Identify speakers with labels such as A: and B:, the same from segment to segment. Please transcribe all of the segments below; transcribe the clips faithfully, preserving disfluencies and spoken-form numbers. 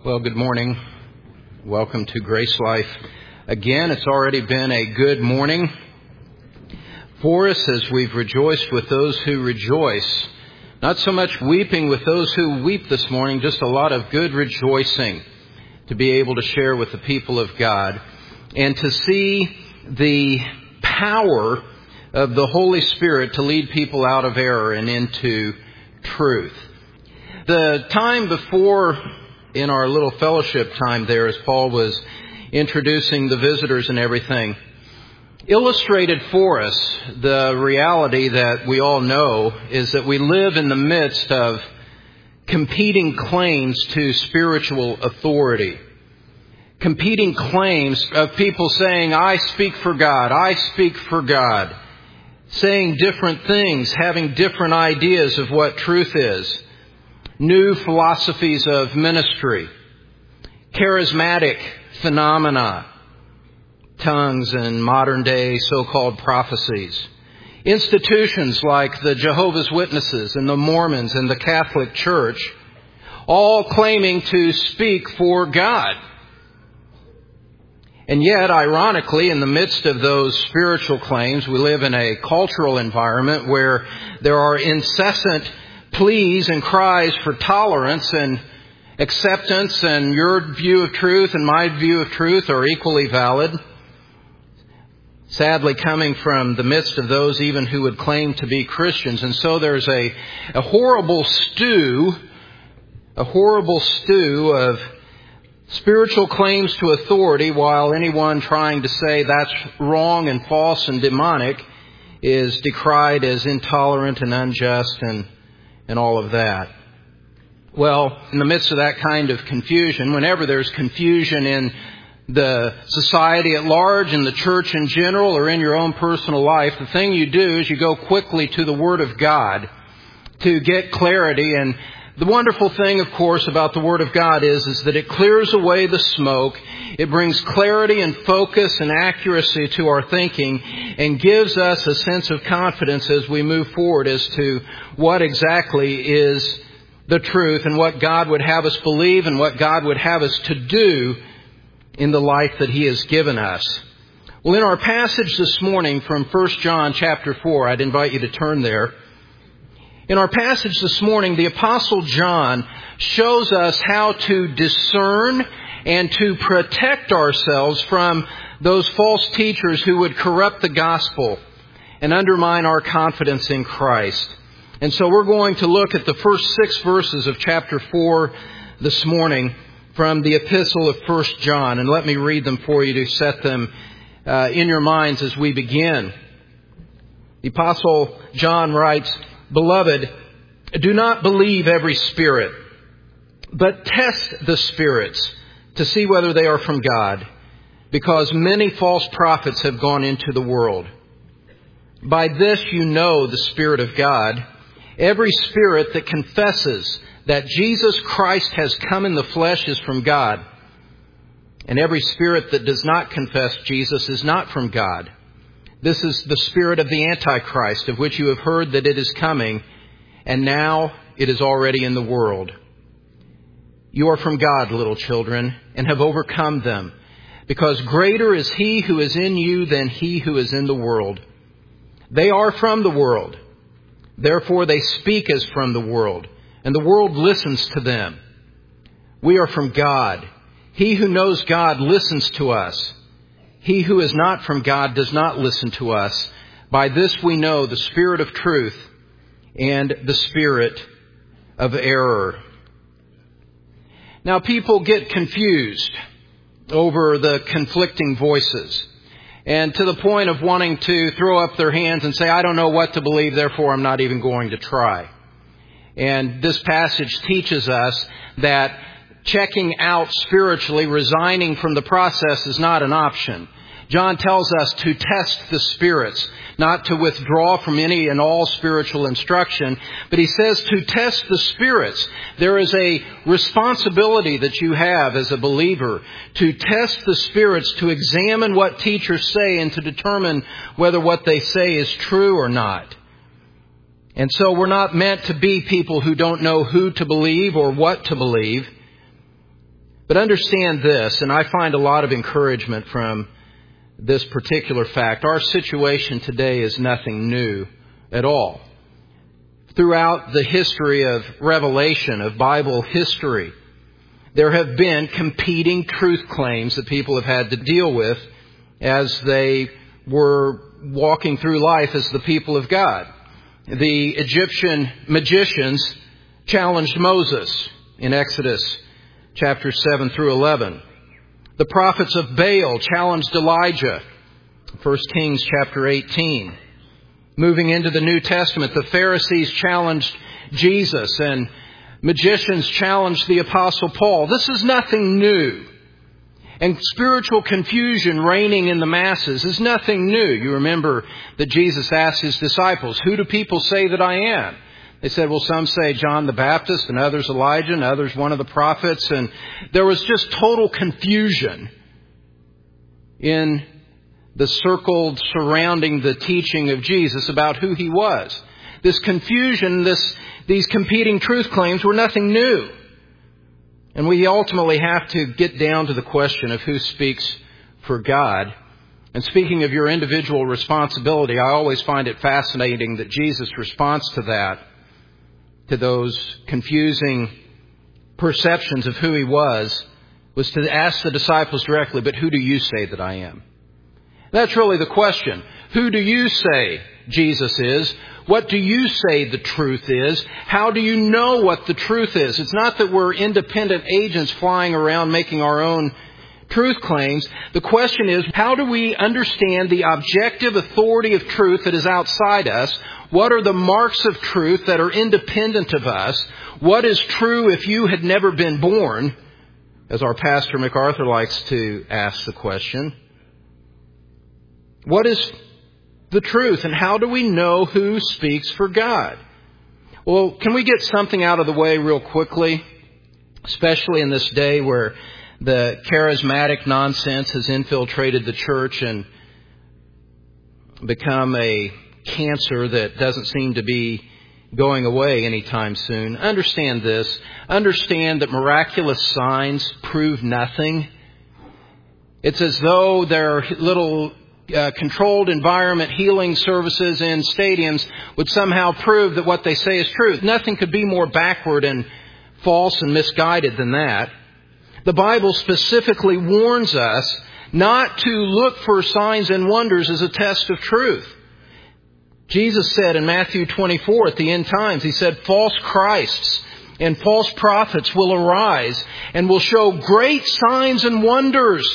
A: Well, good morning. Welcome to Grace Life. Again, it's already been a good morning for us as we've rejoiced with those who rejoice. Not so much weeping with those who weep this morning, just a lot of good rejoicing to be able to share with the people of God and to see the power of the Holy Spirit to lead people out of error and into truth. The time before, in our little fellowship time there, as Paul was introducing the visitors and everything, illustrated for us the reality that we all know is that we live in the midst of competing claims to spiritual authority. Competing claims of people saying, I speak for God, I speak for God. Saying different things, having different ideas of what truth is. New philosophies of ministry, charismatic phenomena, tongues and modern day so-called prophecies, institutions like the Jehovah's Witnesses and the Mormons and the Catholic Church, all claiming to speak for God. And yet, ironically, in the midst of those spiritual claims, we live in a cultural environment where there are incessant pleas and cries for tolerance and acceptance, and your view of truth and my view of truth are equally valid. Sadly, coming from the midst of those even who would claim to be Christians. And so there's a, a horrible stew, a horrible stew of spiritual claims to authority, while anyone trying to say that's wrong and false and demonic is decried as intolerant and unjust and and all of that. Well, in the midst of that kind of confusion, whenever there's confusion in the society at large, in the church in general, or in your own personal life, the thing you do is you go quickly to the Word of God to get clarity. And the wonderful thing, of course, about the Word of God is, is that it clears away the smoke. It brings clarity and focus and accuracy to our thinking and gives us a sense of confidence as we move forward as to what exactly is the truth and what God would have us believe and what God would have us to do in the life that He has given us. Well, in our passage this morning from First John chapter four, I'd invite you to turn there. In our passage this morning, the Apostle John shows us how to discern and to protect ourselves from those false teachers who would corrupt the gospel and undermine our confidence in Christ. And so we're going to look at the first six verses of chapter four this morning from the epistle of First John. And let me read them for you to set them uh, in your minds as we begin. The Apostle John writes, Beloved, do not believe every spirit, but test the spirits to see whether they are from God, because many false prophets have gone into the world. By this you know the Spirit of God. Every spirit that confesses that Jesus Christ has come in the flesh is from God, and every spirit that does not confess Jesus is not from God. This is the spirit of the Antichrist, of which you have heard that it is coming, and now it is already in the world. You are from God, little children, and have overcome them, because greater is He who is in you than he who is in the world. They are from the world. Therefore they speak as from the world, and the world listens to them. We are from God. He who knows God listens to us. He who is not from God does not listen to us. By this we know the spirit of truth and the spirit of error. Now, people get confused over the conflicting voices, and to the point of wanting to throw up their hands and say, I don't know what to believe, therefore I'm not even going to try. And this passage teaches us that checking out spiritually, resigning from the process, is not an option. John tells us to test the spirits, not to withdraw from any and all spiritual instruction, but he says to test the spirits. There is a responsibility that you have as a believer to test the spirits, to examine what teachers say and to determine whether what they say is true or not. And so we're not meant to be people who don't know who to believe or what to believe. But understand this, and I find a lot of encouragement from this particular fact. Our situation today is nothing new at all. Throughout the history of Revelation, of Bible history, there have been competing truth claims that people have had to deal with as they were walking through life as the people of God. The Egyptian magicians challenged Moses in Exodus chapter seven through eleven. The prophets of Baal challenged Elijah, First Kings chapter eighteen. Moving into the New Testament, the Pharisees challenged Jesus and magicians challenged the Apostle Paul. This is nothing new. And spiritual confusion reigning in the masses is nothing new. You remember that Jesus asked His disciples, "Who do people say that I am?" They said, well, some say John the Baptist, and others Elijah, and others one of the prophets. And there was just total confusion in the circle surrounding the teaching of Jesus about who He was. This confusion, this, these competing truth claims were nothing new. And we ultimately have to get down to the question of who speaks for God. And speaking of your individual responsibility, I always find it fascinating that Jesus' response to that, to those confusing perceptions of who He was, was to ask the disciples directly, but who do you say that I am? That's really the question. Who do you say Jesus is? What do you say the truth is? How do you know what the truth is? It's not that we're independent agents flying around making our own truth claims. The question is, how do we understand the objective authority of truth that is outside us? What are the marks of truth that are independent of us? What is true if you had never been born? As our pastor MacArthur likes to ask the question. What is the truth, and how do we know who speaks for God? Well, can we get something out of the way real quickly, especially in this day where the charismatic nonsense has infiltrated the church and become a cancer that doesn't seem to be going away anytime soon. Understand this. Understand that miraculous signs prove nothing. It's as though there are little Uh, controlled environment healing services in stadiums would somehow prove that what they say is true. Nothing could be more backward and false and misguided than that. The Bible specifically warns us not to look for signs and wonders as a test of truth. Jesus said in Matthew twenty-four at the end times, He said, false Christs and false prophets will arise and will show great signs and wonders,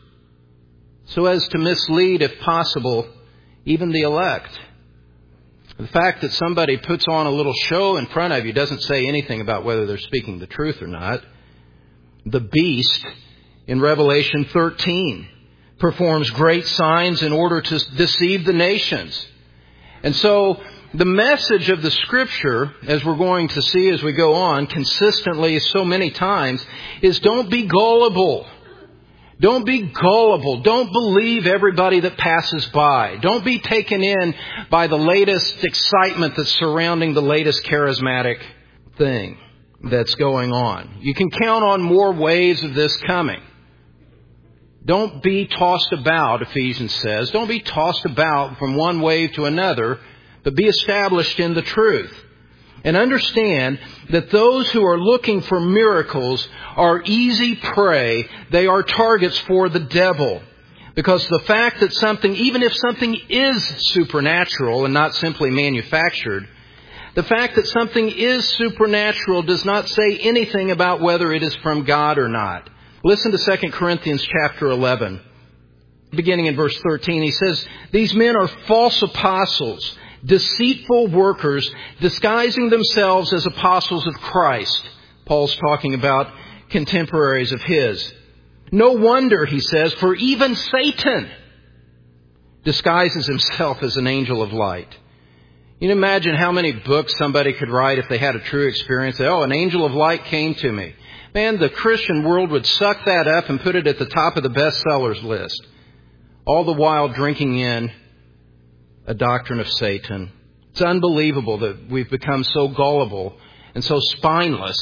A: so as to mislead, if possible, even the elect. The fact that somebody puts on a little show in front of you doesn't say anything about whether they're speaking the truth or not. The beast in Revelation thirteen performs great signs in order to deceive the nations. And so the message of the Scripture, as we're going to see as we go on consistently so many times, is don't be gullible. Don't be gullible. Don't believe everybody that passes by. Don't be taken in by the latest excitement that's surrounding the latest charismatic thing that's going on. You can count on more waves of this coming. Don't be tossed about, Ephesians says. Don't be tossed about from one wave to another, but be established in the truth. And understand that those who are looking for miracles are easy prey. They are targets for the devil. Because the fact that something, even if something is supernatural and not simply manufactured, the fact that something is supernatural does not say anything about whether it is from God or not. Listen to Second Corinthians chapter eleven. Beginning in verse thirteen, he says, these men are false apostles, deceitful workers, disguising themselves as apostles of Christ. Paul's talking about contemporaries of his. No wonder, he says, for even Satan disguises himself as an angel of light. You can imagine how many books somebody could write if they had a true experience. Oh, an angel of light came to me. Man, the Christian world would suck that up and put it at the top of the bestsellers list. All the while drinking in a doctrine of Satan. It's unbelievable that we've become so gullible and so spineless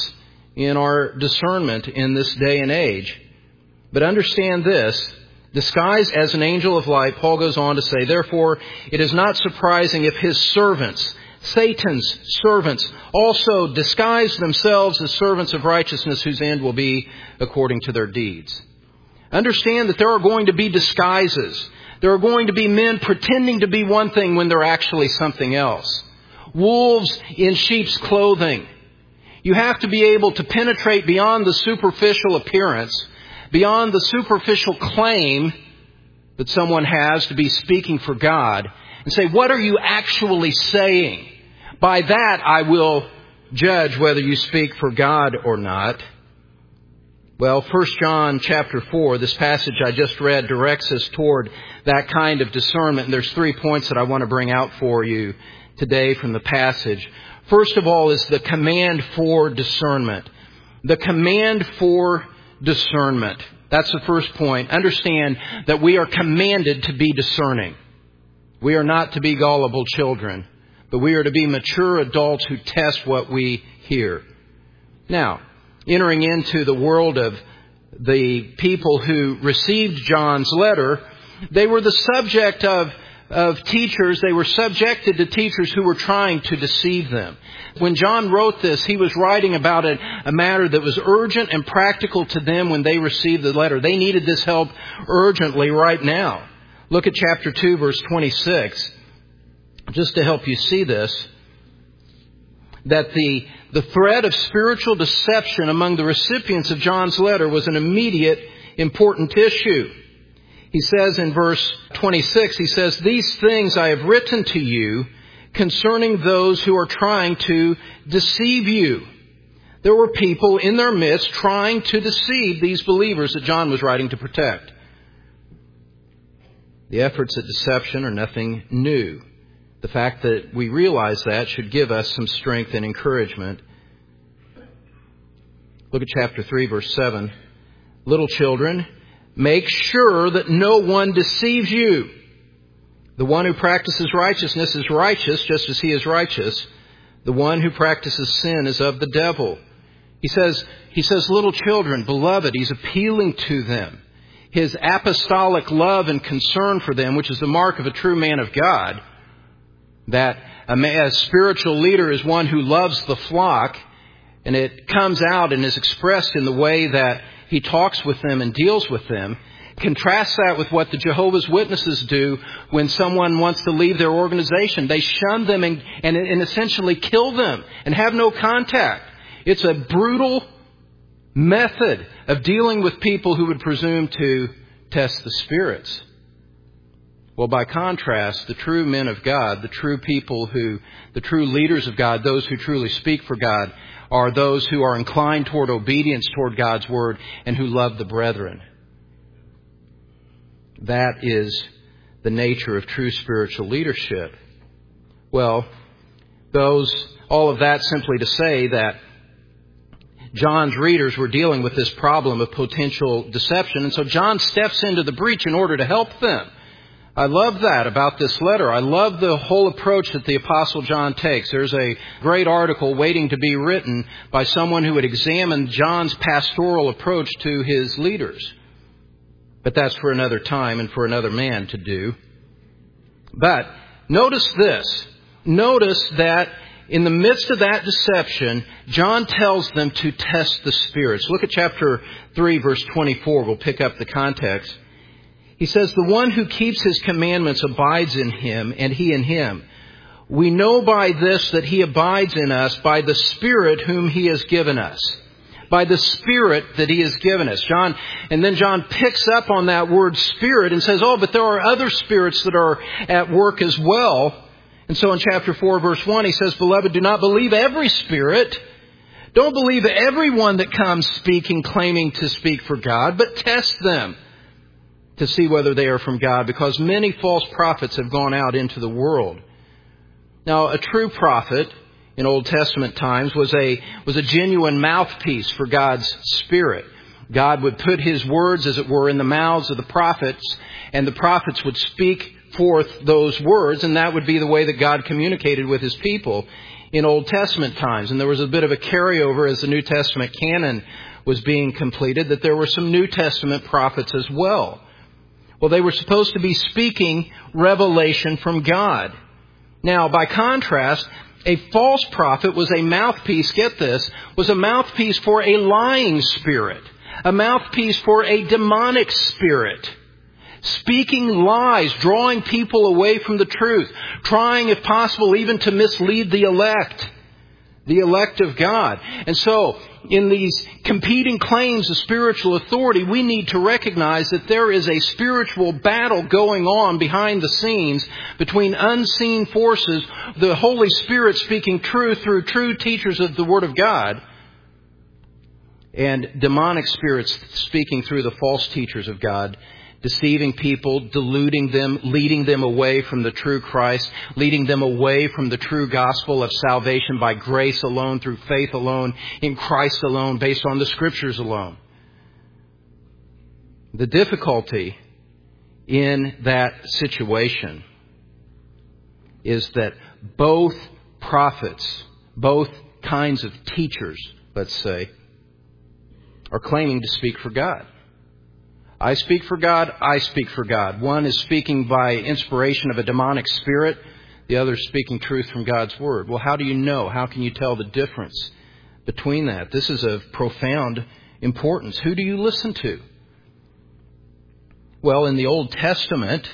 A: in our discernment in this day and age. But understand this, disguised as an angel of light, Paul goes on to say, therefore, it is not surprising if his servants, Satan's servants, also disguise themselves as servants of righteousness, whose end will be according to their deeds. Understand that there are going to be disguises. There are going to be men pretending to be one thing when they're actually something else. Wolves in sheep's clothing. You have to be able to penetrate beyond the superficial appearance, beyond the superficial claim that someone has to be speaking for God, and say, what are you actually saying? By that I will judge whether you speak for God or not. Well, First John chapter four, this passage I just read, directs us toward that kind of discernment. And there's three points that I want to bring out for you today from the passage. First of all is the command for discernment. The command for discernment. That's the first point. Understand that we are commanded to be discerning. We are not to be gullible children, but we are to be mature adults who test what we hear. Now, entering into the world of the people who received John's letter, they were the subject of, of teachers. They were subjected to teachers who were trying to deceive them. When John wrote this, he was writing about a, a matter that was urgent and practical to them when they received the letter. They needed this help urgently right now. Look at chapter two, verse twenty-six, just to help you see this, that the, the threat of spiritual deception among the recipients of John's letter was an immediate, important issue. He says in verse twenty-six, he says, these things I have written to you concerning those who are trying to deceive you. There were people in their midst trying to deceive these believers that John was writing to protect. The efforts at deception are nothing new. The fact that we realize that should give us some strength and encouragement. Look at chapter three, verse seven. Little children, make sure that no one deceives you. The one who practices righteousness is righteous, just as he is righteous. The one who practices sin is of the devil. He says, he says, little children, beloved, he's appealing to them. His apostolic love and concern for them, which is the mark of a true man of God, that a, man, a spiritual leader is one who loves the flock, and it comes out and is expressed in the way that he talks with them and deals with them. Contrast that with what the Jehovah's Witnesses do when someone wants to leave their organization. They shun them and, and, and essentially kill them and have no contact. It's a brutal method of dealing with people who would presume to test the spirits. Well, by contrast, the true men of God, the true people who, the true leaders of God, those who truly speak for God, are those who are inclined toward obedience toward God's word and who love the brethren. That is the nature of true spiritual leadership. Well, those, all of that simply to say that John's readers were dealing with this problem of potential deception. And so John steps into the breach in order to help them. I love that about this letter. I love the whole approach that the Apostle John takes. There's a great article waiting to be written by someone who would examine John's pastoral approach to his leaders. But that's for another time and for another man to do. But notice this. Notice that in the midst of that deception, John tells them to test the spirits. Look at chapter three, verse twenty-four. We'll pick up the context. He says, the one who keeps his commandments abides in him, and he in him. We know by this that he abides in us by the Spirit whom he has given us. By the Spirit that he has given us. John, and then John picks up on that word Spirit and says, oh, but there are other spirits that are at work as well. And so in chapter four, verse one, he says, beloved, do not believe every spirit. Don't believe everyone that comes speaking, claiming to speak for God, but test them to see whether they are from God, because many false prophets have gone out into the world. Now, a true prophet in Old Testament times was a was a genuine mouthpiece for God's Spirit. God would put His words, as it were, in the mouths of the prophets, and the prophets would speak forth those words, and that would be the way that God communicated with His people. in Old Testament times. And there was a bit of a carryover as the New Testament canon was being completed, that there were some New Testament prophets as well. Well, they were supposed to be speaking revelation from God. Now, by contrast, a false prophet was a mouthpiece, get this, was a mouthpiece for a lying spirit, a mouthpiece for a demonic spirit, speaking lies, drawing people away from the truth, trying, if possible, even to mislead the elect, the elect of God. And so, in these competing claims of spiritual authority, we need to recognize that there is a spiritual battle going on behind the scenes between unseen forces, the Holy Spirit speaking truth through true teachers of the Word of God, and demonic spirits speaking through the false teachers of God, deceiving people, deluding them, leading them away from the true Christ, leading them away from the true gospel of salvation by grace alone, through faith alone, in Christ alone, based on the Scriptures alone. The difficulty in that situation is that both prophets, both kinds of teachers, let's say, are claiming to speak for God. I speak for God, I speak for God. One is speaking by inspiration of a demonic spirit. The other is speaking truth from God's Word. Well, how do you know? How can you tell the difference between that? This is of profound importance. Who do you listen to? Well, in the Old Testament,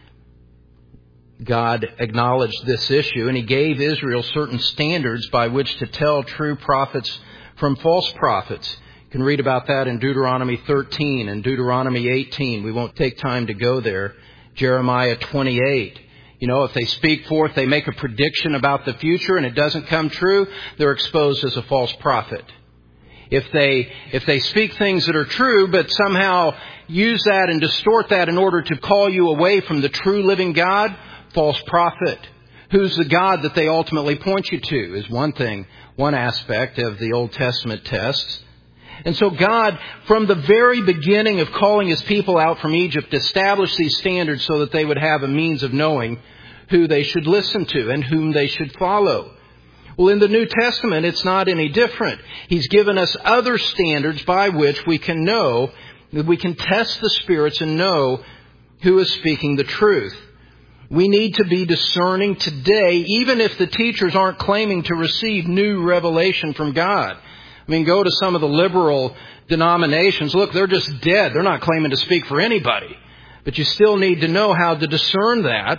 A: God acknowledged this issue, and He gave Israel certain standards by which to tell true prophets from false prophets. You can read about that in Deuteronomy thirteen and Deuteronomy eighteen. We won't take time to go there. Jeremiah twenty-eight. You know, if they speak forth, they make a prediction about the future and it doesn't come true, they're exposed as a false prophet. If they, if they speak things that are true, but somehow use that and distort that in order to call you away from the true living God, false prophet. Who's the God that they ultimately point you to is one thing, one aspect of the Old Testament tests. And so God, from the very beginning of calling His people out from Egypt, established these standards so that they would have a means of knowing who they should listen to and whom they should follow. Well, in the New Testament, it's not any different. He's given us other standards by which we can know, that we can test the spirits and know who is speaking the truth. We need to be discerning today, even if the teachers aren't claiming to receive new revelation from God. I mean, go to some of the liberal denominations. Look, they're just dead. They're not claiming to speak for anybody. But you still need to know how to discern that.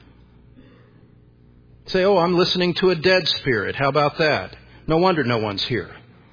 A: Say, oh, I'm listening to a dead spirit. How about that? No wonder no one's here.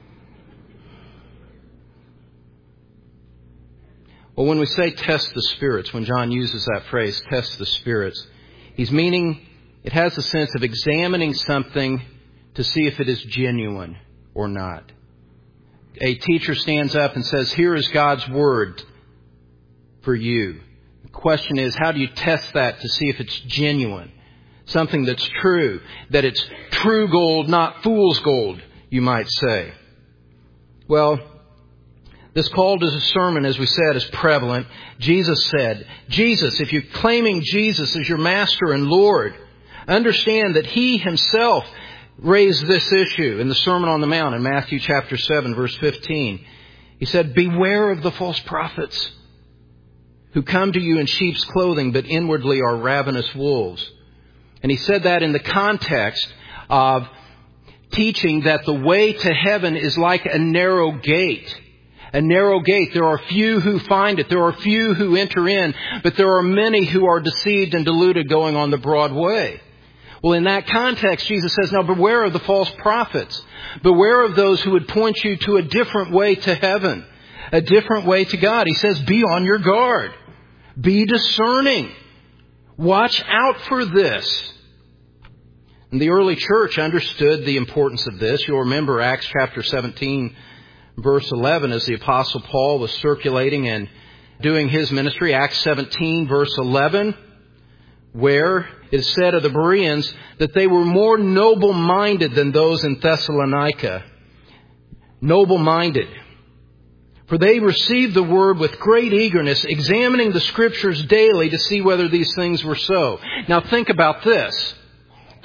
A: Well, when we say test the spirits, when John uses that phrase, test the spirits, he's meaning it has a sense of examining something to see if it is genuine or not. A teacher stands up and says, here is God's Word for you. The question is, how do you test that to see if it's genuine? Something that's true, that it's true gold, not fool's gold, you might say. Well, this call to discernment, as we said, is prevalent. Jesus said, Jesus, if you're claiming Jesus as your Master and Lord, understand that He Himself raised this issue in the Sermon on the Mount in Matthew chapter seven, verse fifteen. He said, beware of the false prophets who come to you in sheep's clothing, but inwardly are ravenous wolves. And He said that in the context of teaching that the way to heaven is like a narrow gate. A narrow gate. There are few who find it. There are few who enter in, but there are many who are deceived and deluded going on the broad way. Well, in that context, Jesus says, now beware of the false prophets. Beware of those who would point you to a different way to heaven, a different way to God. He says, be on your guard. Be discerning. Watch out for this. And the early church understood the importance of this. You'll remember Acts chapter seventeen, verse eleven, as the Apostle Paul was circulating and doing his ministry. Acts seventeen, verse eleven, where it is said of the Bereans that they were more noble-minded than those in Thessalonica. Noble-minded. For they received the word with great eagerness, examining the Scriptures daily to see whether these things were so. Now think about this.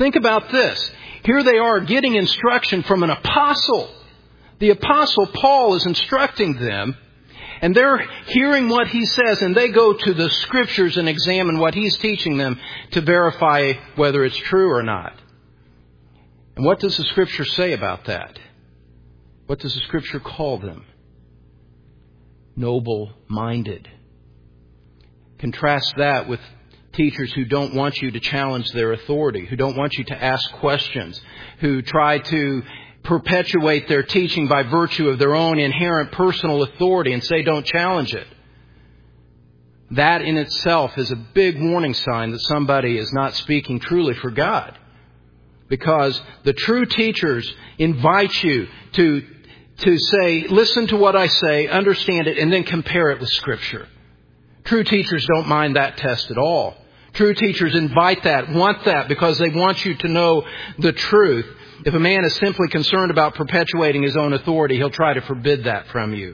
A: Think about this. Here they are getting instruction from an apostle. The apostle Paul is instructing them, and they're hearing what he says, and they go to the Scriptures and examine what he's teaching them to verify whether it's true or not. And what does the Scripture say about that? What does the Scripture call them? Noble-minded. Contrast that with teachers who don't want you to challenge their authority, who don't want you to ask questions, who try to perpetuate their teaching by virtue of their own inherent personal authority and say, don't challenge it. That in itself is a big warning sign that somebody is not speaking truly for God. Because the true teachers invite you to, to say, listen to what I say, understand it, and then compare it with Scripture. True teachers don't mind that test at all. True teachers invite that, want that, because they want you to know the truth. If a man is simply concerned about perpetuating his own authority, he'll try to forbid that from you.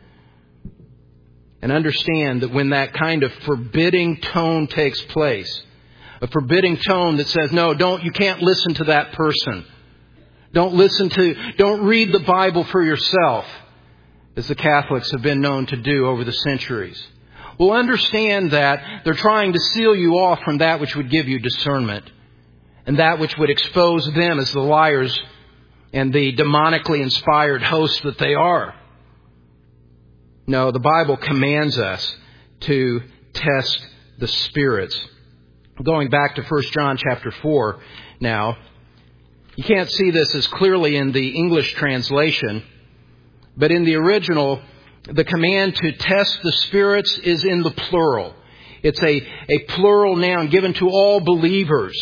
A: And understand that when that kind of forbidding tone takes place, a forbidding tone that says, no, don't, you can't listen to that person. Don't listen to, don't read the Bible for yourself, as the Catholics have been known to do over the centuries. Well, understand that they're trying to seal you off from that which would give you discernment, and that which would expose them as the liars and the demonically inspired hosts that they are. No, the Bible commands us to test the spirits. Going back to First John chapter four now, you can't see this as clearly in the English translation, but in the original, the command to test the spirits is in the plural. It's a, a plural noun given to all believers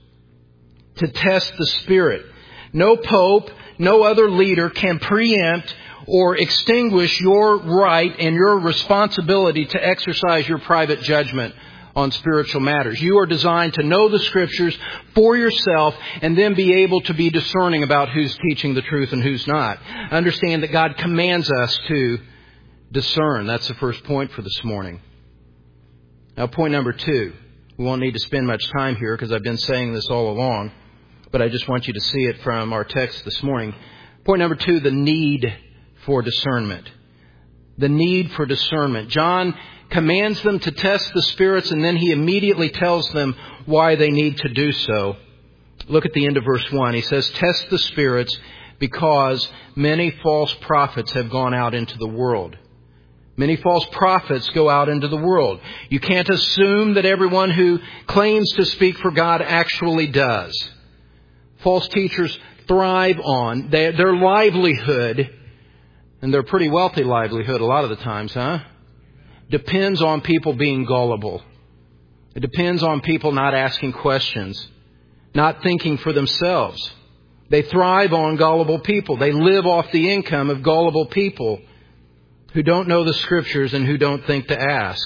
A: to test the Spirit. No pope, no other leader can preempt or extinguish your right and your responsibility to exercise your private judgment on spiritual matters. You are designed to know the Scriptures for yourself and then be able to be discerning about who's teaching the truth and who's not. Understand that God commands us to discern. That's the first point for this morning. Now, point number two. We won't need to spend much time here because I've been saying this all along, but I just want you to see it from our text this morning. Point number two, the need for discernment. The need for discernment. John commands them to test the spirits, and then he immediately tells them why they need to do so. Look at the end of verse one. He says, test the spirits because many false prophets have gone out into the world. Many false prophets go out into the world. You can't assume that everyone who claims to speak for God actually does. False teachers thrive on their, their livelihood, and their pretty wealthy livelihood a lot of the times, huh? Depends on people being gullible. It depends on people not asking questions, not thinking for themselves. They thrive on gullible people. They live off the income of gullible people who don't know the Scriptures and who don't think to ask.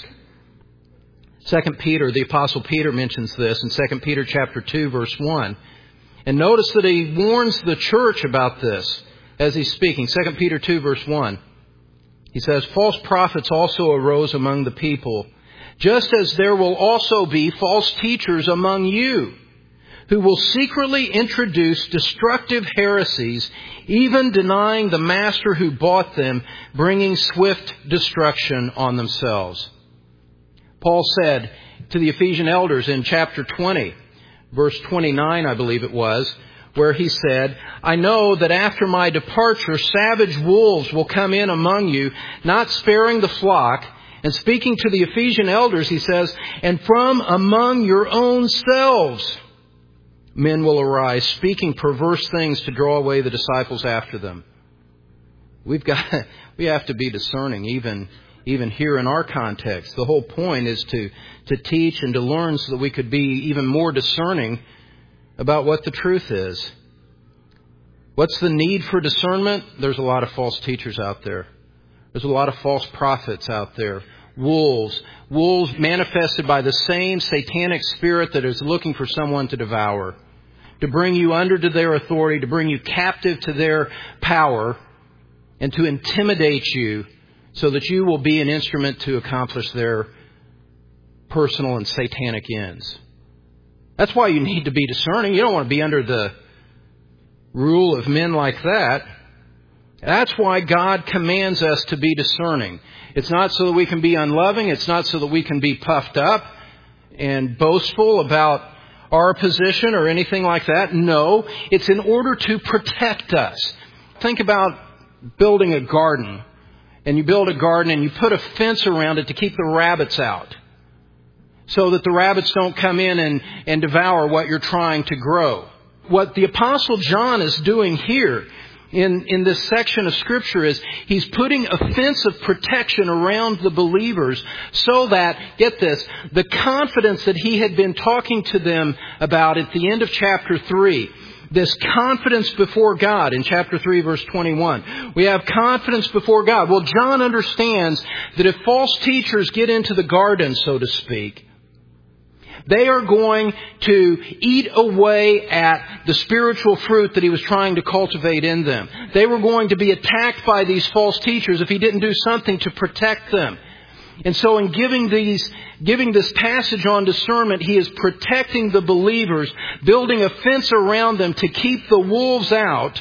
A: Second Peter, the Apostle Peter mentions this in Second Peter chapter two, verse one. And notice that he warns the church about this as he's speaking. Second Peter two, verse one. He says, false prophets also arose among the people, just as there will also be false teachers among you, who will secretly introduce destructive heresies, even denying the master who bought them, bringing swift destruction on themselves. Paul said to the Ephesian elders in chapter twenty, verse twenty-nine, I believe it was, where he said, I know that after my departure, savage wolves will come in among you, not sparing the flock. And speaking to the Ephesian elders, he says, and from among your own selves, men will arise, speaking perverse things to draw away the disciples after them. We've got, we have to be discerning, even, even here in our context. The whole point is to, to teach and to learn so that we could be even more discerning about what the truth is. What's the need for discernment? There's a lot of false teachers out there. There's a lot of false prophets out there. Wolves. Wolves manifested by the same satanic spirit that is looking for someone to devour. To bring you under to their authority, to bring you captive to their power, and to intimidate you so that you will be an instrument to accomplish their personal and satanic ends. That's why you need to be discerning. You don't want to be under the rule of men like that. That's why God commands us to be discerning. It's not so that we can be unloving. It's not so that we can be puffed up and boastful about our position or anything like that. No, it's in order to protect us. Think about building a garden. And you build a garden and you put a fence around it to keep the rabbits out, so that the rabbits don't come in and, and devour what you're trying to grow. What the Apostle John is doing here in, in this section of Scripture is he's putting a fence of protection around the believers so that, get this, the confidence that he had been talking to them about at the end of chapter three, this confidence before God in chapter three, verse twenty-one. We have confidence before God. Well, John understands that if false teachers get into the garden, so to speak, they are going to eat away at the spiritual fruit that he was trying to cultivate in them. They were going to be attacked by these false teachers if he didn't do something to protect them. And so in giving these, giving this passage on discernment, he is protecting the believers, building a fence around them to keep the wolves out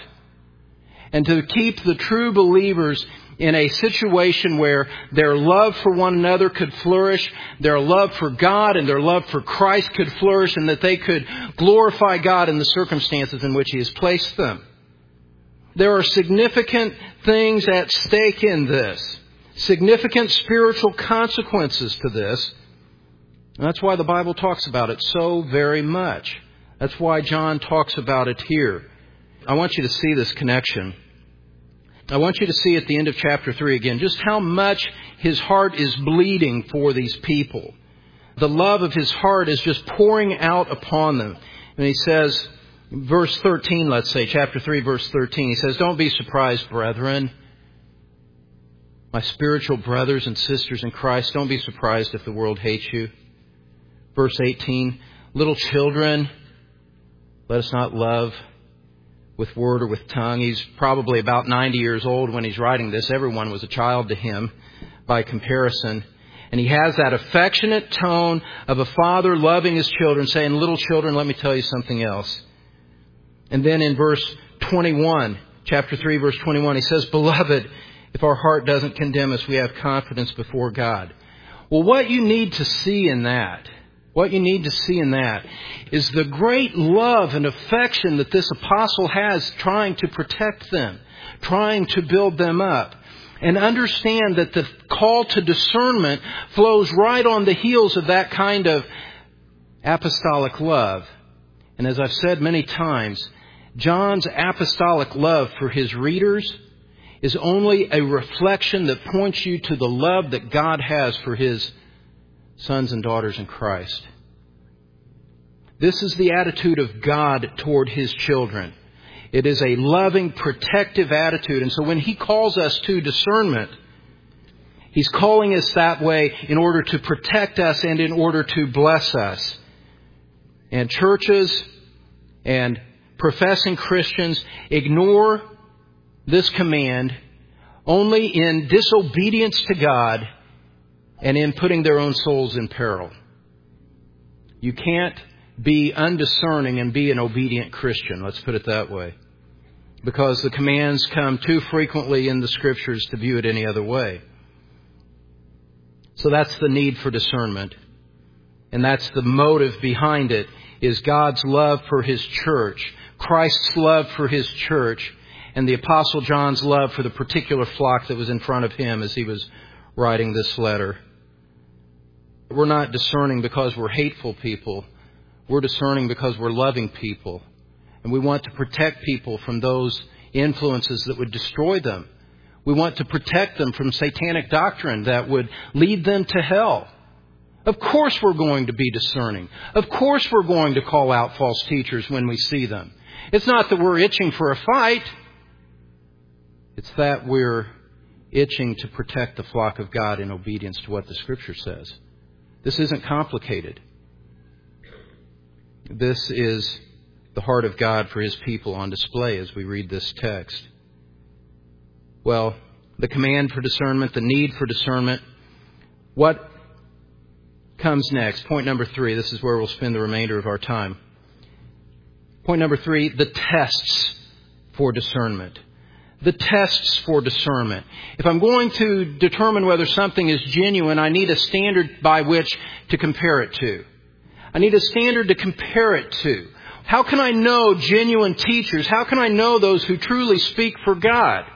A: and to keep the true believers in a situation where their love for one another could flourish, their love for God and their love for Christ could flourish, and that they could glorify God in the circumstances in which he has placed them. There are significant things at stake in this. Significant spiritual consequences to this. And that's why the Bible talks about it so very much. That's why John talks about it here. I want you to see this connection. I want you to see at the end of chapter three again just how much his heart is bleeding for these people. The love of his heart is just pouring out upon them. And he says, verse thirteen, let's say, chapter three, verse thirteen, he says, "Don't be surprised, brethren, my spiritual brothers and sisters in Christ, don't be surprised if the world hates you." Verse eighteen, "Little children, let us not love with word or with tongue." He's probably about ninety years old when he's writing this. Everyone was a child to him by comparison. And he has that affectionate tone of a father loving his children, saying, "Little children, let me tell you something else." And then in verse twenty-one, chapter three, verse twenty-one, he says, "Beloved, if our heart doesn't condemn us, we have confidence before God." Well, what you need to see in that, what you need to see in that is the great love and affection that this apostle has trying to protect them, trying to build them up. And understand that the call to discernment flows right on the heels of that kind of apostolic love. And as I've said many times, John's apostolic love for his readers is only a reflection that points you to the love that God has for his sons and daughters in Christ. This is the attitude of God toward his children. It is a loving, protective attitude. And so when he calls us to discernment, he's calling us that way in order to protect us and in order to bless us. And churches and professing Christians ignore this command only in disobedience to God and in putting their own souls in peril. You can't be undiscerning and be an obedient Christian. Let's put it that way. Because the commands come too frequently in the Scriptures to view it any other way. So that's the need for discernment. And that's the motive behind it, is God's love for his church, Christ's love for his church, and the Apostle John's love for the particular flock that was in front of him as he was writing this letter. We're not discerning because we're hateful people. We're discerning because we're loving people. And we want to protect people from those influences that would destroy them. We want to protect them from satanic doctrine that would lead them to hell. Of course we're going to be discerning. Of course we're going to call out false teachers when we see them. It's not that we're itching for a fight. It's that we're itching to protect the flock of God in obedience to what the Scripture says. This isn't complicated. This is the heart of God for his people on display as we read this text. Well, the command for discernment, the need for discernment, what comes next. Point number three. This is where we'll spend the remainder of our time. Point number three, the tests for discernment. The tests for discernment. If I'm going to determine whether something is genuine, I need a standard by which to compare it to. I need a standard to compare it to. How can I know genuine teachers? How can I know those who truly speak for God?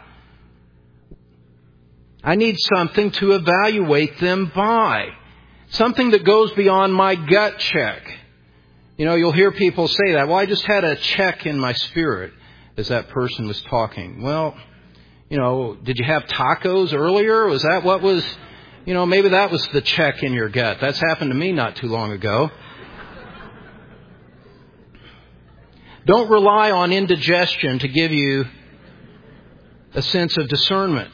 A: I need something to evaluate them by. Something that goes beyond my gut check. You know, you'll hear people say that. Well, I just had a check in my spirit as that person was talking. Well, you know, did you have tacos earlier? Was that what was, you know, maybe that was the check in your gut. That's happened to me not too long ago. Don't rely on indigestion to give you a sense of discernment.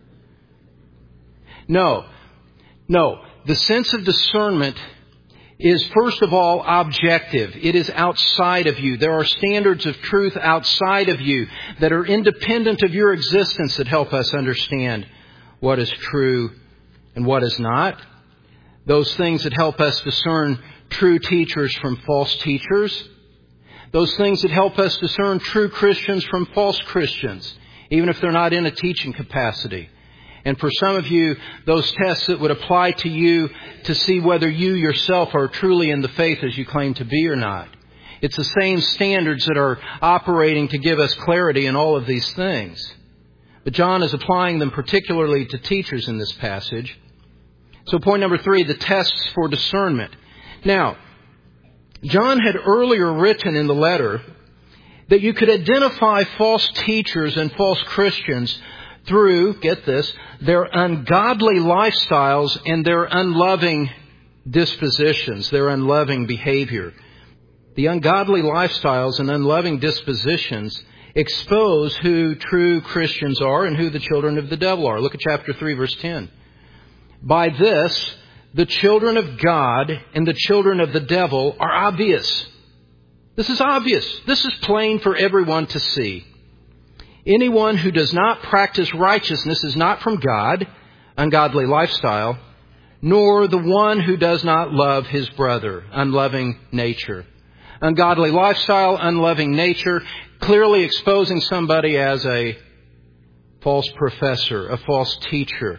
A: No, no. The sense of discernment is, first of all, objective. It is outside of you. There are standards of truth outside of you that are independent of your existence that help us understand what is true and what is not. Those things that help us discern true teachers from false teachers. Those things that help us discern true Christians from false Christians, even if they're not in a teaching capacity. And for some of you, those tests that would apply to you to see whether you yourself are truly in the faith as you claim to be or not. It's the same standards that are operating to give us clarity in all of these things. But John is applying them particularly to teachers in this passage. So point number three, the tests for discernment. Now, John had earlier written in the letter that you could identify false teachers and false Christians through, get this, their ungodly lifestyles and their unloving dispositions, their unloving behavior. The ungodly lifestyles and unloving dispositions expose who true Christians are and who the children of the devil are. Look at chapter three, verse ten. By this, the children of God and the children of the devil are obvious. This is obvious. This is plain for everyone to see. Anyone who does not practice righteousness is not from God, ungodly lifestyle, nor the one who does not love his brother, unloving nature. Ungodly lifestyle, unloving nature, clearly exposing somebody as a false professor, a false teacher.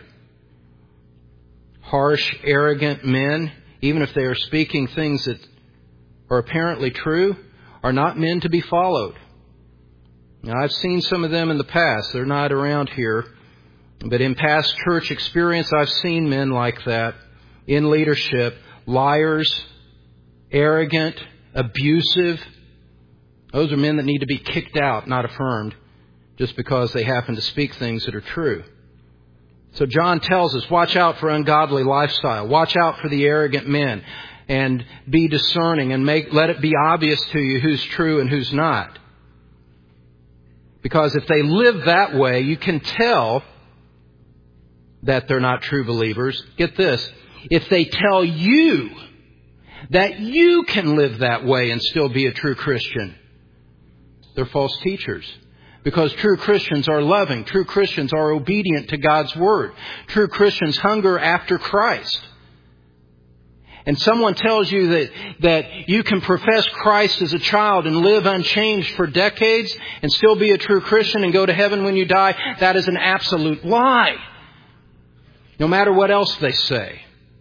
A: Harsh, arrogant men, even if they are speaking things that are apparently true, are not men to be followed. Now, I've seen some of them in the past. They're not around here. But in past church experience, I've seen men like that in leadership. Liars, arrogant, abusive. Those are men that need to be kicked out, not affirmed, just because they happen to speak things that are true. So John tells us, watch out for ungodly lifestyle. Watch out for the arrogant men. And be discerning and make let it be obvious to you who's true and who's not. Because if they live that way, you can tell that they're not true believers. Get this. If they tell you that you can live that way and still be a true Christian, they're false teachers. Because true Christians are loving. True Christians are obedient to God's Word. True Christians hunger after Christ. And someone tells you that, that you can profess Christ as a child and live unchanged for decades and still be a true Christian and go to heaven when you die, that is an absolute lie. No matter what else they say.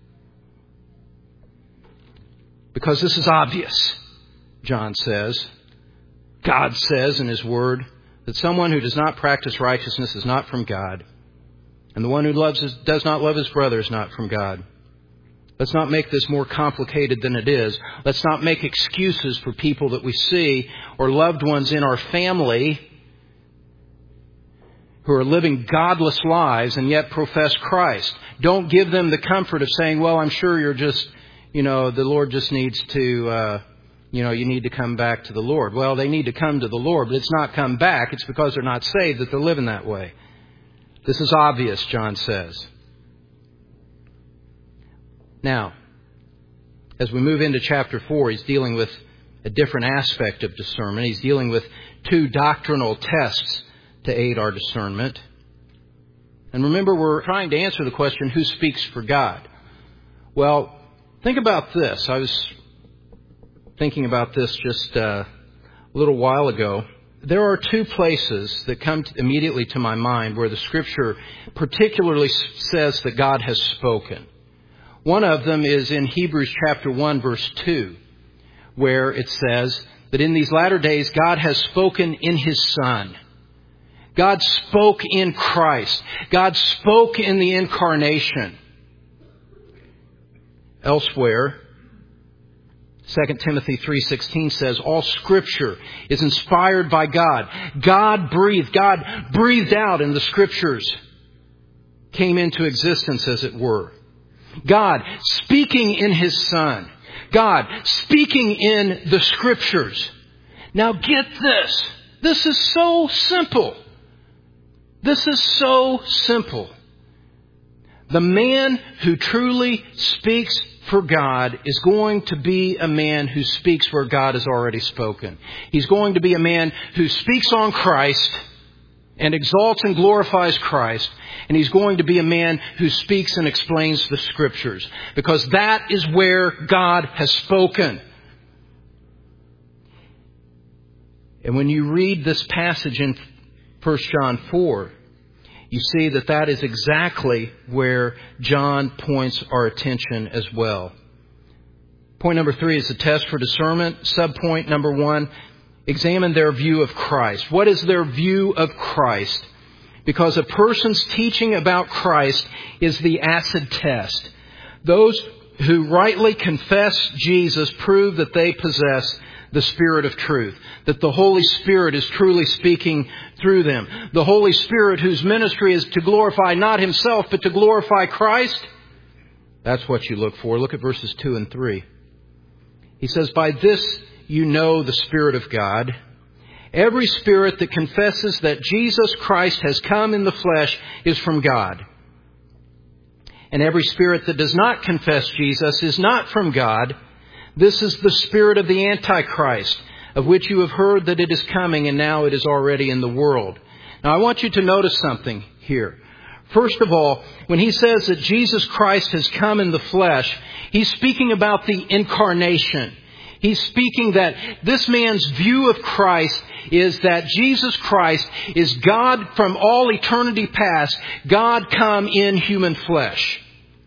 A: Because this is obvious, John says. God says in His Word that someone who does not practice righteousness is not from God. And the one who loves his, does not love his brother is not from God. Let's not make this more complicated than it is. Let's not make excuses for people that we see or loved ones in our family who are living godless lives and yet profess Christ. Don't give them the comfort of saying, well, I'm sure you're just, you know, the Lord just needs to, uh, you know, you need to come back to the Lord. Well, they need to come to the Lord, but it's not come back. It's because they're not saved that they're living that way. This is obvious, John says. Now, as we move into chapter four, he's dealing with a different aspect of discernment. He's dealing with two doctrinal tests to aid our discernment. And remember, we're trying to answer the question, who speaks for God? Well, Think about this. I was thinking about this just uh, a little while ago. There are two places that come to immediately to my mind where the Scripture particularly says that God has spoken. One of them is in Hebrews chapter one, verse two, where it says that in these latter days God has spoken in His Son. God spoke in Christ. God spoke in the incarnation. Elsewhere, Second Timothy three sixteen says, all Scripture is inspired by God. God breathed. God breathed out, and the Scriptures came into existence, as it were. God speaking in His Son. God speaking in the Scriptures. Now get this. This is so simple. This is so simple. The man who truly speaks for God is going to be a man who speaks where God has already spoken. He's going to be a man who speaks on Christ and exalts and glorifies Christ. And he's going to be a man who speaks and explains the Scriptures. Because that is where God has spoken. And when you read this passage in First John four, you see that that is exactly where John points our attention as well. Point number three is the test for discernment. Subpoint number one, examine their view of Christ. What is their view of Christ? Because a person's teaching about Christ is the acid test. Those who rightly confess Jesus prove that they possess the Spirit of truth, that the Holy Spirit is truly speaking through them. The Holy Spirit, whose ministry is to glorify not Himself, but to glorify Christ. That's what you look for. Look at verses two and three. He says, by this you know the Spirit of God. Every spirit that confesses that Jesus Christ has come in the flesh is from God. And every spirit that does not confess Jesus is not from God. This is the spirit of the Antichrist, of which you have heard that it is coming, and now it is already in the world. Now, I want you to notice something here. First of all, when he says that Jesus Christ has come in the flesh, he's speaking about the incarnation. He's speaking that this man's view of Christ is that Jesus Christ is God from all eternity past, God come in human flesh.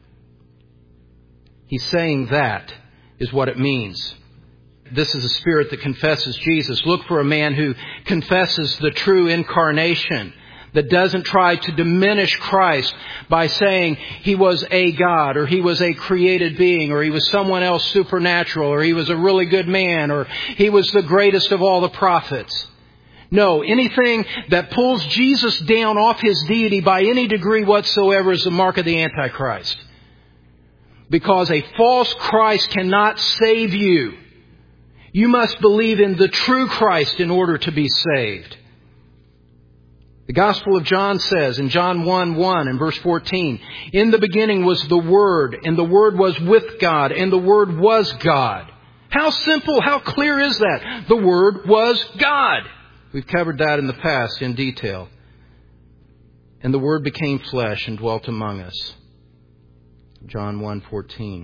A: He's saying that is what it means. This is a spirit that confesses Jesus. Look for a man who confesses the true incarnation, that doesn't try to diminish Christ by saying He was a God, or He was a created being, or He was someone else supernatural, or He was a really good man, or He was the greatest of all the prophets. No, anything that pulls Jesus down off His deity by any degree whatsoever is the mark of the Antichrist. Because a false Christ cannot save you. You must believe in the true Christ in order to be saved. The Gospel of John says in John one one and verse fourteen, in the beginning was the Word, and the Word was with God, and the Word was God. How simple, how clear is that? The Word was God. We've covered that in the past in detail. And the Word became flesh and dwelt among us. John one fourteen.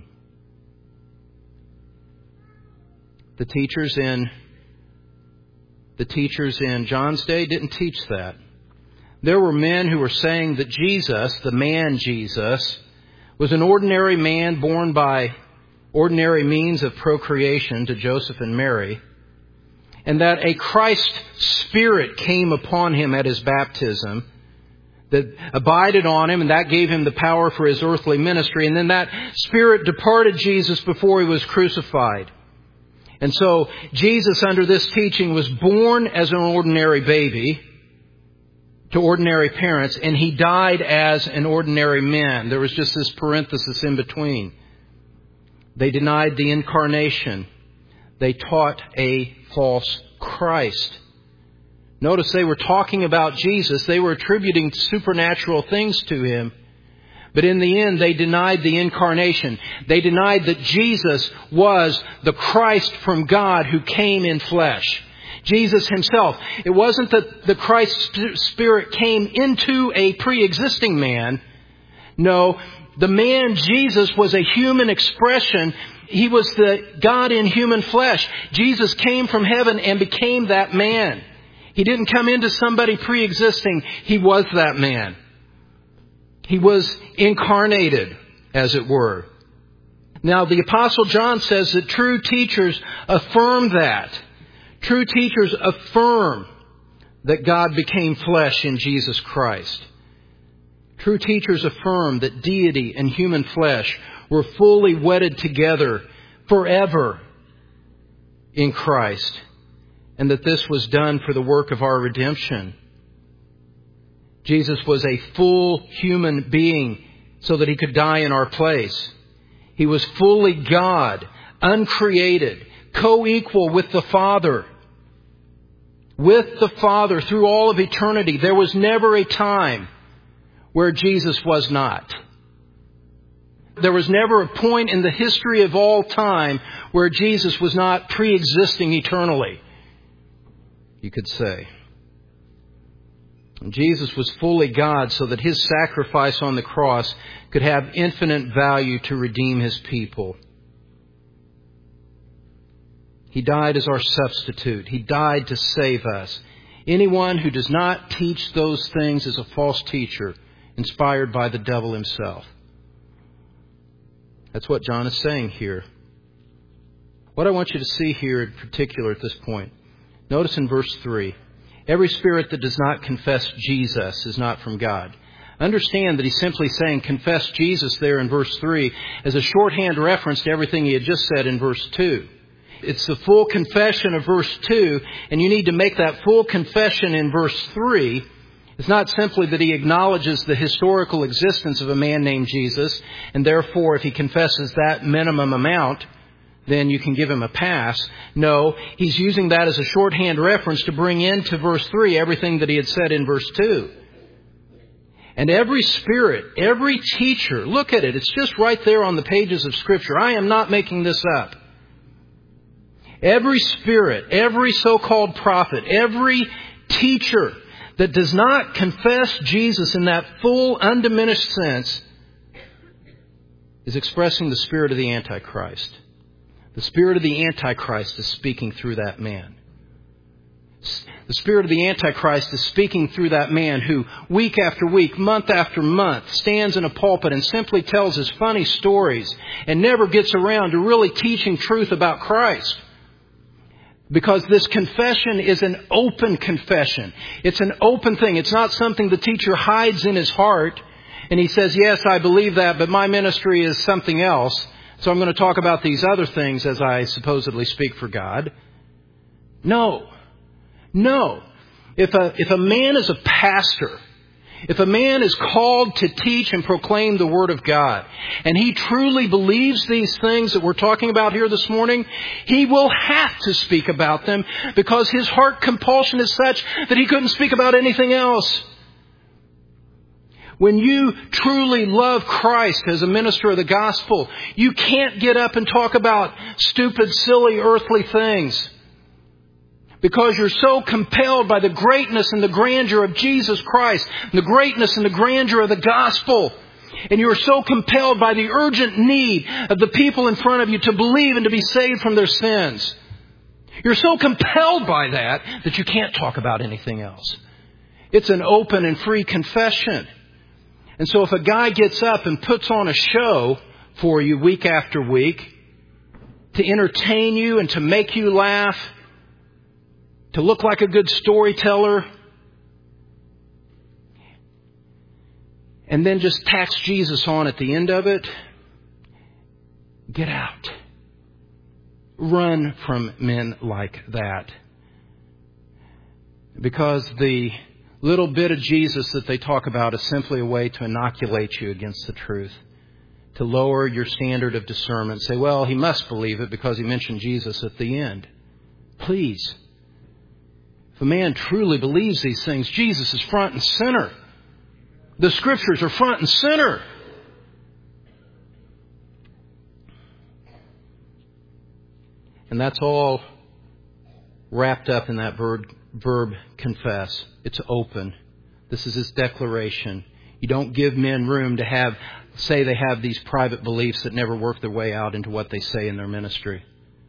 A: The teachers in the teachers in John's day didn't teach that. There were men who were saying that Jesus, the man Jesus, was an ordinary man born by ordinary means of procreation to Joseph and Mary, and that a Christ Spirit came upon Him at His baptism, that abided on Him, and that gave Him the power for His earthly ministry. And then that Spirit departed Jesus before He was crucified. And so Jesus, under this teaching, was born as an ordinary baby to ordinary parents, and He died as an ordinary man. There was just this parenthesis in between. They denied the incarnation. They taught a false Christ. Notice they were talking about Jesus. They were attributing supernatural things to Him. But in the end, they denied the incarnation. They denied that Jesus was the Christ from God who came in flesh. Jesus Himself. It wasn't that the Christ Spirit came into a pre-existing man. No, The man Jesus was a human expression. He was the God in human flesh. Jesus came from heaven and became that man. He didn't come into somebody pre-existing. He was that man. He was incarnated, as it were. Now, the Apostle John says that true teachers affirm that. True teachers affirm that God became flesh in Jesus Christ. True teachers affirm that deity and human flesh were fully wedded together forever in Christ, and that this was done for the work of our redemption. Jesus was a full human being so that He could die in our place. He was fully God, uncreated, co-equal with the Father. With the Father through all of eternity. There was never a time where Jesus was not. There was never a point in the history of all time where Jesus was not pre-existing eternally, you could say. And Jesus was fully God so that His sacrifice on the cross could have infinite value to redeem His people. He died as our substitute. He died to save us. Anyone who does not teach those things is a false teacher, inspired by the devil himself. That's what John is saying here. What I want you to see here in particular at this point, notice in verse three, every spirit that does not confess Jesus is not from God. Understand that he's simply saying confess Jesus there in verse three as a shorthand reference to everything he had just said in verse two. It's the full confession of verse two, and you need to make that full confession in verse three. It's not simply that he acknowledges the historical existence of a man named Jesus, and therefore if he confesses that minimum amount, then you can give him a pass. No, he's using that as a shorthand reference to bring into verse three everything that he had said in verse two. And every spirit, every teacher, look at it. It's just right there on the pages of Scripture. I am not making this up. Every spirit, every so-called prophet, every teacher that does not confess Jesus in that full, undiminished sense is expressing the spirit of the Antichrist. The spirit of the Antichrist is speaking through that man. The spirit of the Antichrist is speaking through that man who, week after week, month after month, stands in a pulpit and simply tells his funny stories and never gets around to really teaching truth about Christ. Because this confession is an open confession. It's an open thing. It's not something the teacher hides in his heart and he says, yes, I believe that, but my ministry is something else. So I'm going to talk about these other things as I supposedly speak for God. No. No. If a, if a man is a pastor, if a man is called to teach and proclaim the Word of God, and he truly believes these things that we're talking about here this morning, he will have to speak about them because his heart compulsion is such that he couldn't speak about anything else. When you truly love Christ as a minister of the gospel, you can't get up and talk about stupid, silly, earthly things. Because you're so compelled by the greatness and the grandeur of Jesus Christ, and the greatness and the grandeur of the gospel. And you're so compelled by the urgent need of the people in front of you to believe and to be saved from their sins. You're so compelled by that that you can't talk about anything else. It's an open and free confession. And so if a guy gets up and puts on a show for you week after week to entertain you and to make you laugh, to look like a good storyteller, and then just tacks Jesus on at the end of it, get out. Run from men like that. Because the little bit of Jesus that they talk about is simply a way to inoculate you against the truth. To lower your standard of discernment. Say, well, he must believe it because he mentioned Jesus at the end. Please. If a man truly believes these things, Jesus is front and center. The Scriptures are front and center. And that's all wrapped up in that verb, verb confess. It's open. This is his declaration. You don't give men room to have, say they have these private beliefs that never work their way out into what they say in their ministry.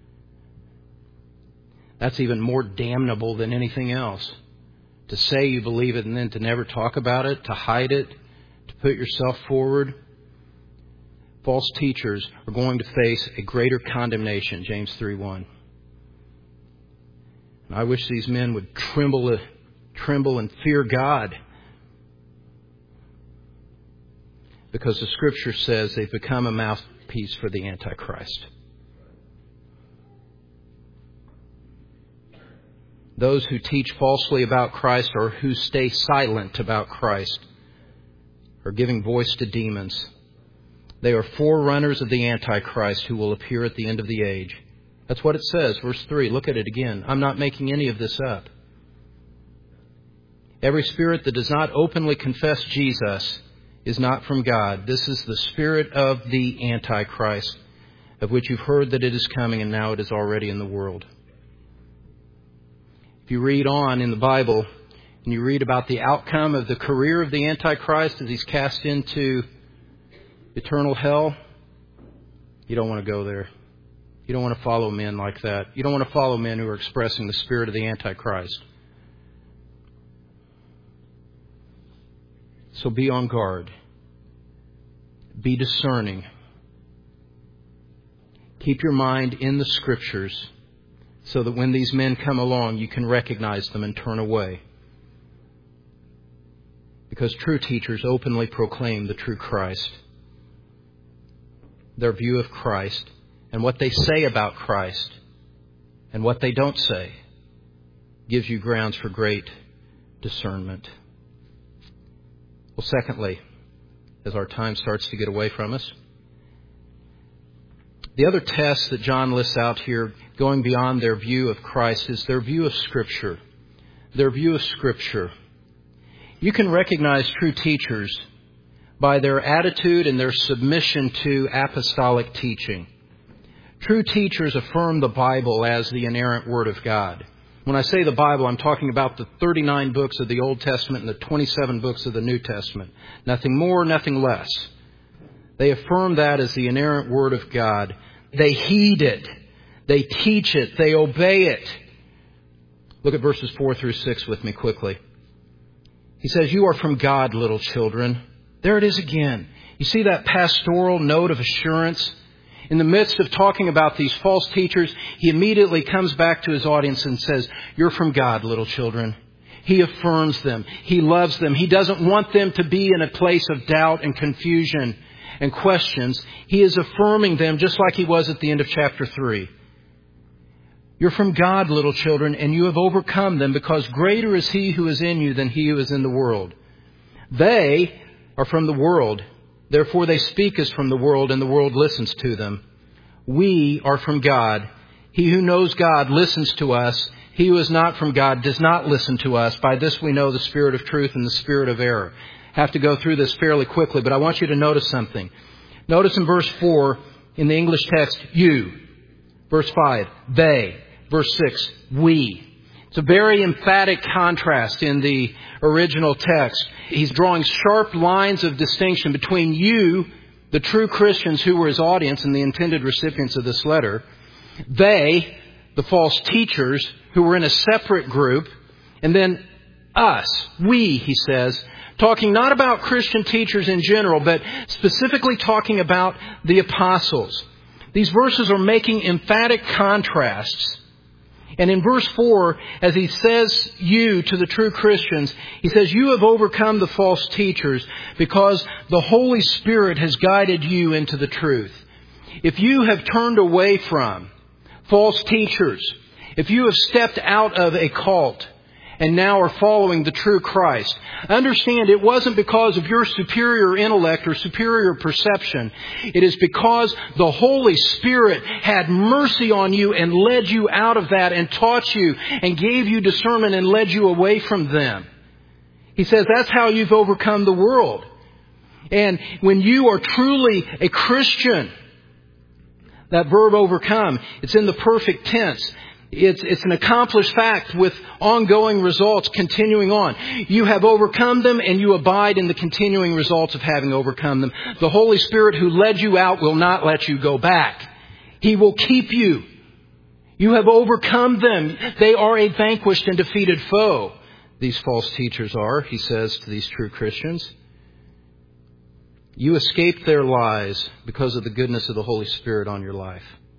A: That's even more damnable than anything else. To say you believe it and then to never talk about it, to hide it, to put yourself forward. False teachers are going to face a greater condemnation, James three one. And I wish these men would tremble, tremble and fear God. Because the Scripture says they've become a mouthpiece for the Antichrist. Those who teach falsely about Christ or who stay silent about Christ are giving voice to demons. They are forerunners of the Antichrist who will appear at the end of the age. That's what it says, verse three. Look at it again. I'm not making any of this up. Every spirit that does not openly confess Jesus is not from God. This is the spirit of the Antichrist, of which you've heard that it is coming and now it is already in the world. If you read on in the Bible and you read about the outcome of the career of the Antichrist as he's cast into eternal hell, you don't want to go there. You don't want to follow men like that. You don't want to follow men who are expressing the spirit of the Antichrist. So be on guard. Be discerning. Keep your mind in the Scriptures so that when these men come along, you can recognize them and turn away. Because true teachers openly proclaim the true Christ. Their view of Christ and what they say about Christ and what they don't say gives you grounds for great discernment. Well, secondly, as our time starts to get away from us, the other test that John lists out here, going beyond their view of Christ, is their view of Scripture. Their view of Scripture. You can recognize true teachers by their attitude and their submission to apostolic teaching. True teachers affirm the Bible as the inerrant Word of God. When I say the Bible, I'm talking about the thirty-nine books of the Old Testament and the twenty-seven books of the New Testament. Nothing more, nothing less. They affirm that as the inerrant Word of God. They heed it. They teach it. They obey it. Look at verses four through six with me quickly. He says, "You are from God, little children." There it is again. You see that pastoral note of assurance? In the midst of talking about these false teachers, he immediately comes back to his audience and says, "You're from God, little children." He affirms them. He loves them. He doesn't want them to be in a place of doubt and confusion and questions. He is affirming them just like he was at the end of chapter three. "You're from God, little children, and you have overcome them, because greater is He who is in you than he who is in the world. They are from the world. Therefore they speak as from the world, and the world listens to them. We are from God. He who knows God listens to us. He who is not from God does not listen to us. By this we know the spirit of truth and the spirit of error." I have to go through this fairly quickly, but I want you to notice something. Notice in verse four, in the English text, "you." Verse five, "they." Verse six, "we." It's a very emphatic contrast in the original text. He's drawing sharp lines of distinction between you, the true Christians who were his audience and the intended recipients of this letter, they, the false teachers who were in a separate group, and then us, we, he says, talking not about Christian teachers in general, but specifically talking about the apostles. These verses are making emphatic contrasts. And in verse four, as he says you to the true Christians, he says, "You have overcome the false teachers because the Holy Spirit has guided you into the truth." If you have turned away from false teachers, if you have stepped out of a cult and now are following the true Christ, understand it wasn't because of your superior intellect or superior perception. It is because the Holy Spirit had mercy on you and led you out of that and taught you and gave you discernment and led you away from them. He says that's how you've overcome the world. And when you are truly a Christian, that verb overcome, it's in the perfect tense. It's, it's an accomplished fact with ongoing results continuing on. You have overcome them and you abide in the continuing results of having overcome them. The Holy Spirit who led you out will not let you go back. He will keep you. You have overcome them. They are a vanquished and defeated foe. These false teachers are, he says to these true Christians. You escaped their lies because of the goodness of the Holy Spirit on your life.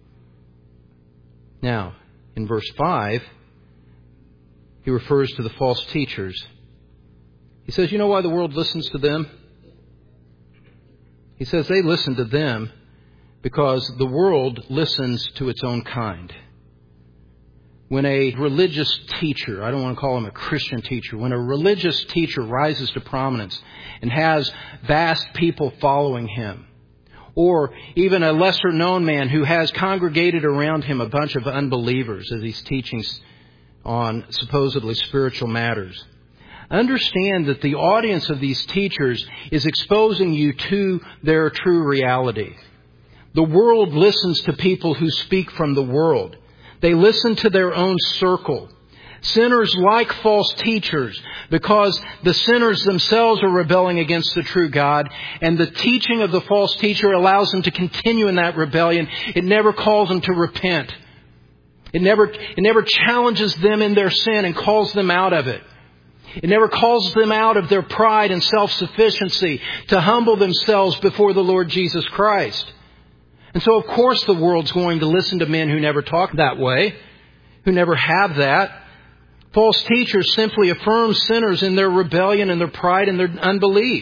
A: Now, in verse five, he refers to the false teachers. He says, you know why the world listens to them? He says they listen to them because the world listens to its own kind. When a religious teacher, I don't want to call him a Christian teacher, when a religious teacher rises to prominence and has vast people following him, or even a lesser known man who has congregated around him a bunch of unbelievers as he's teaching on supposedly spiritual matters, understand that the audience of these teachers is exposing you to their true reality. The world listens to people who speak from the world. They listen to their own circle. Sinners like false teachers because the sinners themselves are rebelling against the true God, and the teaching of the false teacher allows them to continue in that rebellion. It never calls them to repent. It never, it never challenges them in their sin and calls them out of it. It never calls them out of their pride and self-sufficiency to humble themselves before the Lord Jesus Christ. And so, of course, the world's going to listen to men who never talk that way, who never have that. False teachers simply affirm sinners in their rebellion and their pride and their unbelief.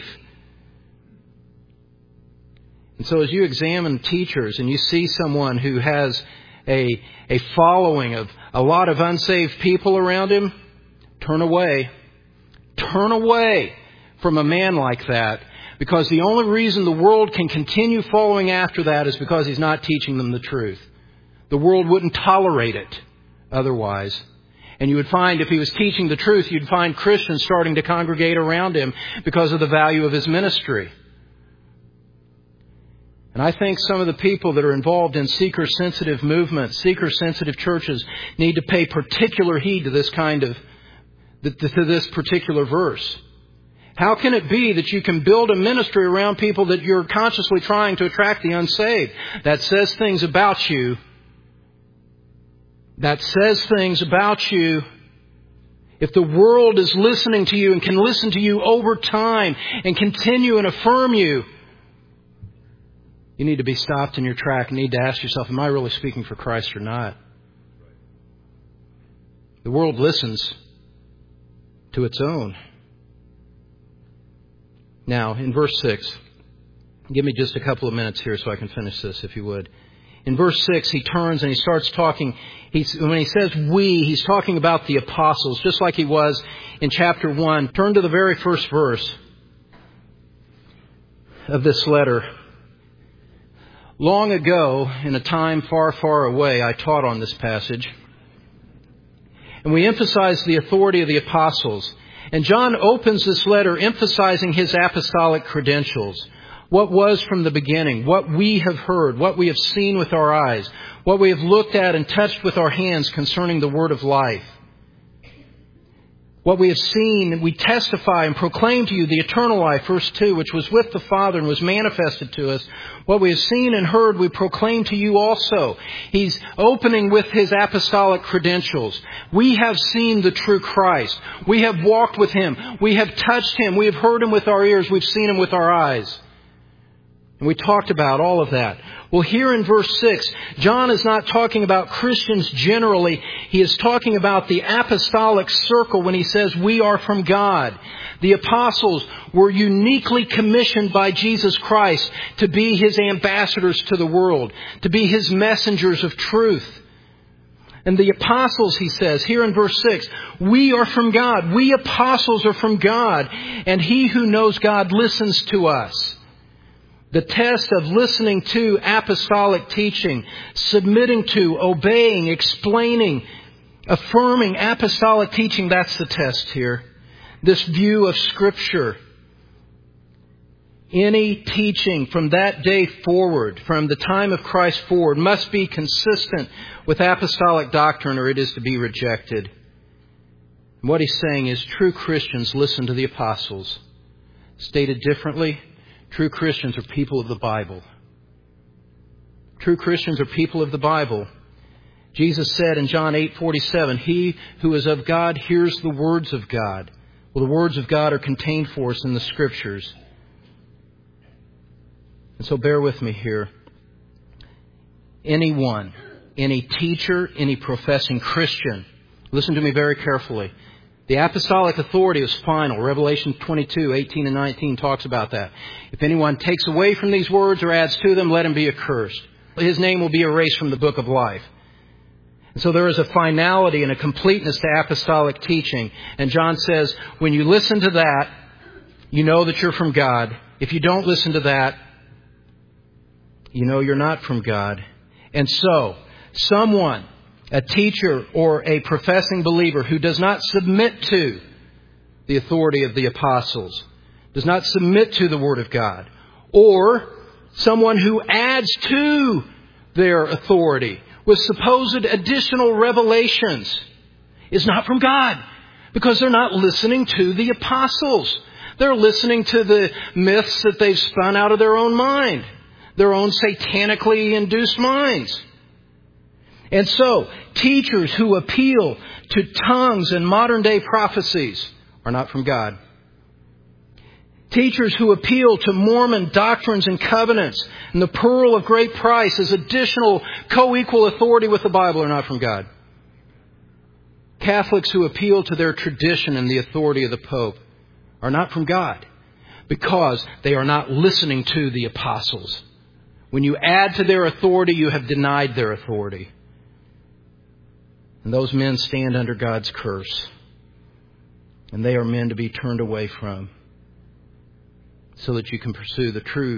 A: And so as you examine teachers and you see someone who has a, a following of a lot of unsaved people around him, turn away. Turn away from a man like that. Because the only reason the world can continue following after that is because he's not teaching them the truth. The world wouldn't tolerate it otherwise. And you would find if he was teaching the truth, you'd find Christians starting to congregate around him because of the value of his ministry. And I think some of the people that are involved in seeker-sensitive movements, seeker-sensitive churches, need to pay particular heed to this kind of, to this particular verse. How can it be that you can build a ministry around people that you're consciously trying to attract the unsaved? That says things about you. That says things about you. If the world is listening to you and can listen to you over time and continue and affirm you, you need to be stopped in your track and need to ask yourself, am I really speaking for Christ or not? The world listens to its own. Now, in verse six, give me just a couple of minutes here so I can finish this, if you would. In verse six, he turns and he starts talking. He's, when he says we, he's talking about the apostles, just like he was in chapter one. Turn to the very first verse of this letter. Long ago, in a time far, far away, I taught on this passage. And we emphasized the authority of the apostles. And John opens this letter emphasizing his apostolic credentials. What was from the beginning, what we have heard, what we have seen with our eyes, what we have looked at and touched with our hands concerning the word of life. What we have seen, we testify and proclaim to you the eternal life, verse two, which was with the Father and was manifested to us. What we have seen and heard, we proclaim to you also. He's opening with his apostolic credentials. We have seen the true Christ. We have walked with him. We have touched him. We have heard him with our ears. We've seen him with our eyes. And we talked about all of that. Well, here in verse six, John is not talking about Christians generally. He is talking about the apostolic circle when he says we are from God. The apostles were uniquely commissioned by Jesus Christ to be his ambassadors to the world, to be his messengers of truth. And the apostles, he says, here in verse six, we are from God. We apostles are from God. And he who knows God listens to us. The test of listening to apostolic teaching, submitting to, obeying, explaining, affirming apostolic teaching, that's the test here. This view of Scripture. Any teaching from that day forward, from the time of Christ forward, must be consistent with apostolic doctrine or it is to be rejected. And what he's saying is true Christians listen to the apostles. Stated differently, true Christians are people of the Bible. True Christians are people of the Bible. Jesus said in John eight forty-seven, "He who is of God hears the words of God." Well, the words of God are contained for us in the Scriptures. And so bear with me here. Anyone, any teacher, any professing Christian, listen to me very carefully. The apostolic authority is final. Revelation twenty-two, eighteen and nineteen talks about that. If anyone takes away from these words or adds to them, let him be accursed. His name will be erased from the book of life. And so there is a finality and a completeness to apostolic teaching. And John says, when you listen to that, you know that you're from God. If you don't listen to that, you know you're not from God. And so, someone, a teacher or a professing believer who does not submit to the authority of the apostles, does not submit to the Word of God, or someone who adds to their authority with supposed additional revelations, is not from God, because they're not listening to the apostles. They're listening to the myths that they've spun out of their own mind, their own satanically induced minds. And so, teachers who appeal to tongues and modern day prophecies are not from God. Teachers who appeal to Mormon doctrines and covenants and the pearl of great price as additional co-equal authority with the Bible are not from God. Catholics who appeal to their tradition and the authority of the Pope are not from God, because they are not listening to the apostles. When you add to their authority, you have denied their authority. And those men stand under God's curse. And they are men to be turned away from, so that you can pursue the true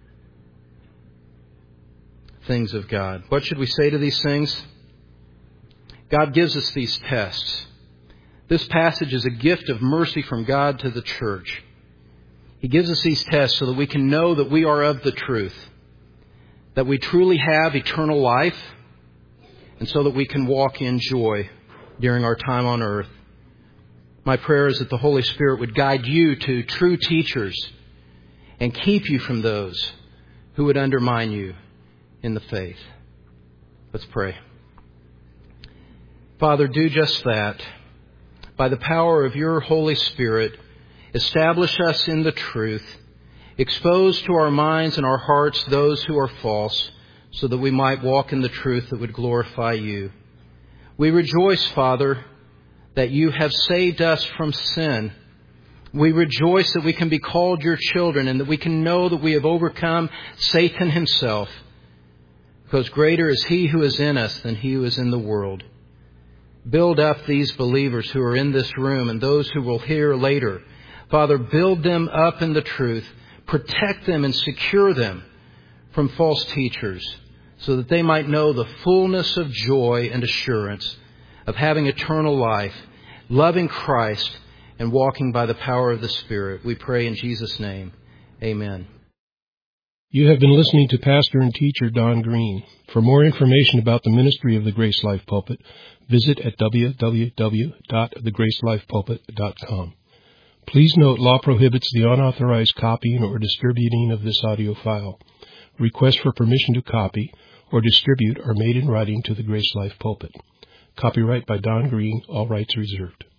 A: things of God. What should we say to these things? God gives us these tests. This passage is a gift of mercy from God to the church. He gives us these tests so that we can know that we are of the truth, that we truly have eternal life, and so that we can walk in joy during our time on earth. My prayer is that the Holy Spirit would guide you to true teachers and keep you from those who would undermine you in the faith. Let's pray. Father, do just that. By the power of your Holy Spirit, establish us in the truth. Expose to our minds and our hearts those who are false, so that we might walk in the truth that would glorify you. We rejoice, Father, that you have saved us from sin. We rejoice that we can be called your children and that we can know that we have overcome Satan himself, because greater is he who is in us than he who is in the world. Build up these believers who are in this room and those who will hear later. Father, build them up in the truth. Protect them and secure them from false teachers, so that they might know the fullness of joy and assurance of having eternal life, loving Christ, and walking by the power of the Spirit. We pray in Jesus' name. Amen.
B: You have been listening to Pastor and Teacher Don Green. For more information about the ministry of the Grace Life Pulpit, visit at w w w dot the grace life pulpit dot com. Please note, law prohibits the unauthorized copying or distributing of this audio file. Requests for permission to copy or distribute are made in writing to the Grace Life Pulpit. Copyright by Don Green, all rights reserved.